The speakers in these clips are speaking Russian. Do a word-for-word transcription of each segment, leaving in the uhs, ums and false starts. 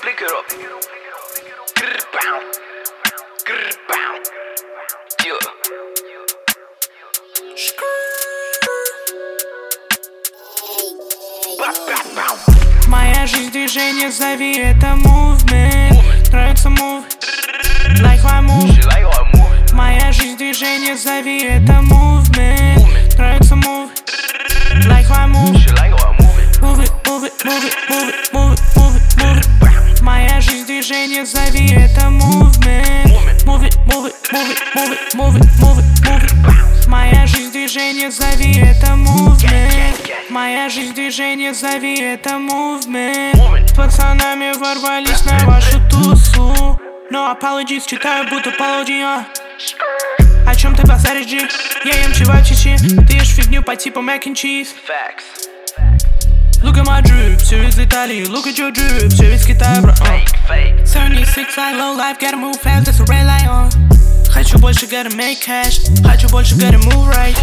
flick it up. Grr, pow. Grr, pow. Yeah. Моя жизнь движение, зови это movement. Нравится move, like my move. Моя жизнь движение, зови это movement. Нравится move, like my move. Move it, move it, move it, move it, move it, move it, move it. Моя жизнь движение, зови это movement. Move it, move it, move it, move it, move it, move it, move it. Моя жизнь движение, зови это movement. Моя жизнь движение, зови это movement. С пацанами ворвались на вашу тусу. No apologies, читаю будто палудия. О чем ты базаришь, G? Я ем чевапчичи. Ты ешь фигню по типу mac and cheese. Look at my drip, все из Италии. Look at your drip, все из Китая, бро. uh. seventy-six like low life, gotta move fast, that's a red light on. Хочу больше, gotta make cash. Хочу больше, gotta move right.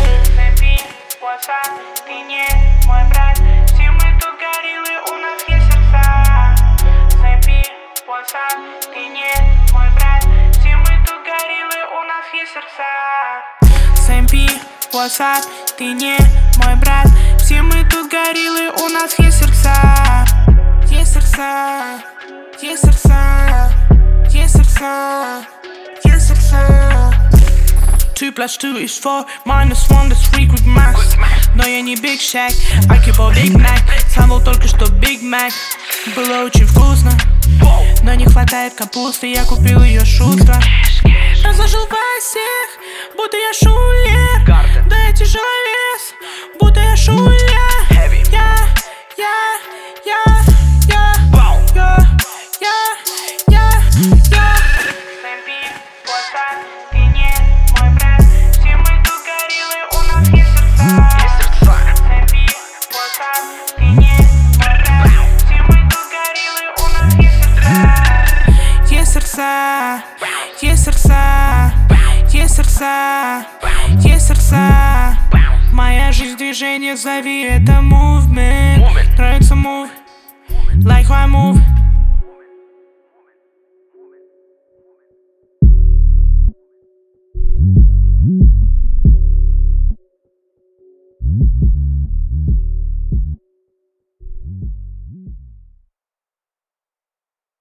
Ты не мой брат. Все мы тут гориллы, у нас есть сердца. Снайпи, what's up? Ты не мой брат. Все мы тут гориллы, у нас есть сердца. Снайпи, what's up? Ты не мой брат. Все мы тут гориллы, у нас есть сердца. Есть сердца, есть сердца, есть сердца, есть сердца. Two plus two is four, minus one, that's three quick maths. Но я не Big Shack, Акибо Big Mac. Сам был только что Big Mac. Было очень вкусно, но не хватает капусты, я купил ее шустро. Разложил во всех, будто я шулер. Да я тяжеловес, будто я шулер. Я, я, я, я, я, я, я, я. Снайпи, what's up? Ты не мой брат. Все мы тут гориллы, у нас есть сердца. Снайпи, what's up? Ты не мой брат. Все мы тут гориллы, у нас есть сердца. Есть сердца, есть сердца, есть сердца, есть сердца. Моя жизнь движение, зови это movement. Нравится move, like my move.